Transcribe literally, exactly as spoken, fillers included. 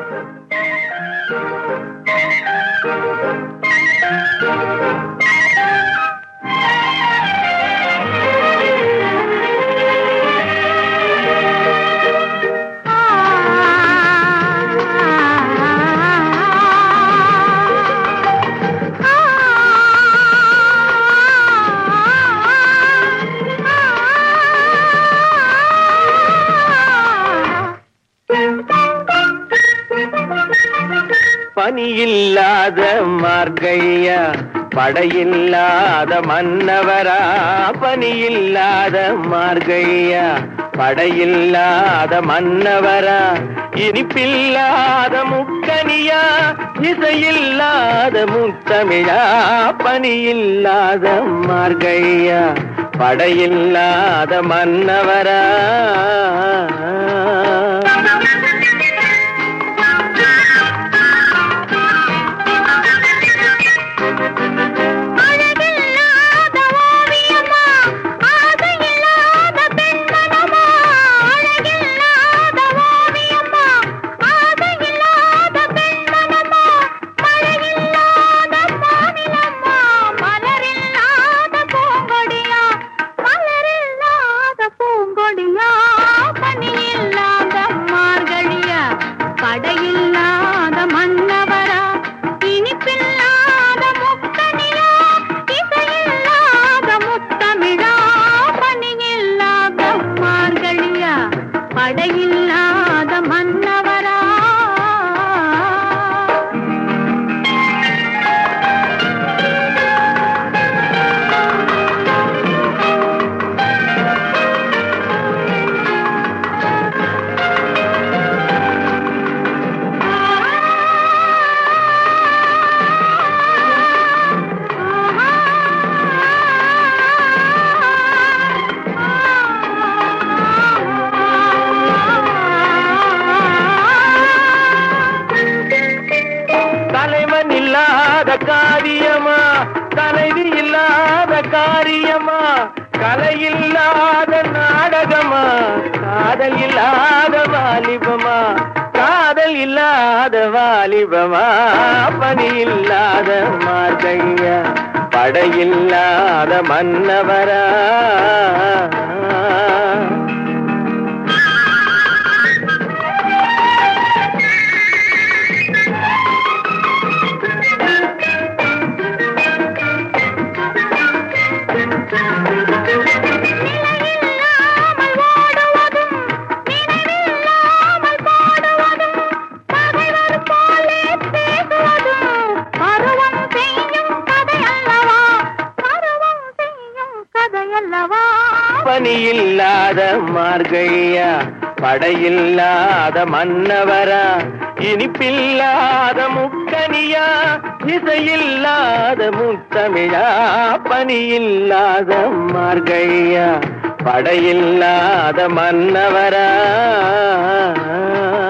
பனியில்லாத மார்கழியா படையில்லாத மன்னவரா, பனியில்லாத மார்கழியா படையில்லாத மன்னவரா, இனிப்பில்லாத முக்கனியா இசையில்லாத முத்தமிழா, பனியில்லாத மார்கழியா படையில்லாத மன்னவரா. படையில்லாத மன்னவரா காரியமா தலைவி இல்லாத காரியமா, கலையில்லாத நாடகமா, காதல் இல்லாத வாலிபமா, காதல் இல்லாத வாலிபமா, பணி இல்லாத மார்கழியா படையில்லாத மன்னவரா. பனியில்லாத மார்கழியா படையில்லாத மன்னவரா, இனிப்பில்லாத முக்கனியா இசையில்லாத முத்தமிழா, பனியில்லாத மார்கழியா படையில்லாத மன்னவரா.